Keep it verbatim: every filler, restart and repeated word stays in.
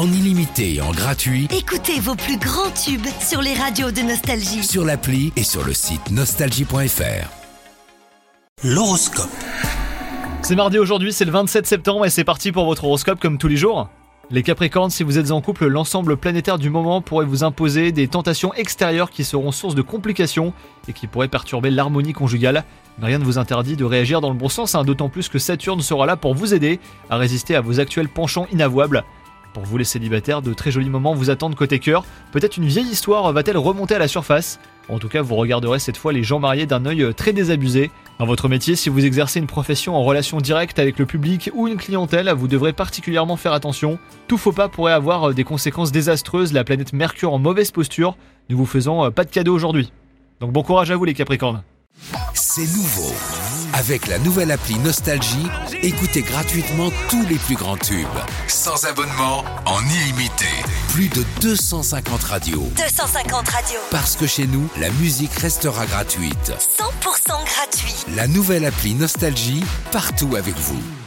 en illimité et en gratuit Écoutez vos plus grands tubes sur les radios de Nostalgie. sur l'appli et sur le site nostalgie point f r. L'horoscope. C'est mardi aujourd'hui, c'est le vingt-sept septembre et c'est parti pour votre horoscope comme tous les jours. Les Capricornes, si vous êtes en couple, l'ensemble planétaire du moment pourrait vous imposer des tentations extérieures qui seront source de complications et qui pourraient perturber l'harmonie conjugale. Mais rien ne vous interdit de réagir dans le bon sens, hein, d'autant plus que Saturne sera là pour vous aider à résister à vos actuels penchants inavouables. Pour vous les célibataires, de très jolis moments vous attendent côté cœur. Peut-être une vieille histoire va-t-elle remonter à la surface ? En tout cas, vous regarderez cette fois les gens mariés d'un œil très désabusé. Dans votre métier, si vous exercez une profession en relation directe avec le public ou une clientèle, vous devrez particulièrement faire attention. Tout faux pas pourrait avoir des conséquences désastreuses, la planète Mercure en mauvaise posture, ne vous faisant pas de cadeau aujourd'hui. Donc bon courage à vous les Capricornes. C'est nouveau. Avec la nouvelle appli Nostalgie, écoutez gratuitement tous les plus grands tubes. Sans abonnement, en illimité. Plus de deux cent cinquante radios. deux cent cinquante radios. Parce que chez nous, la musique restera gratuite. cent pour cent gratuit. La nouvelle appli Nostalgie, partout avec vous.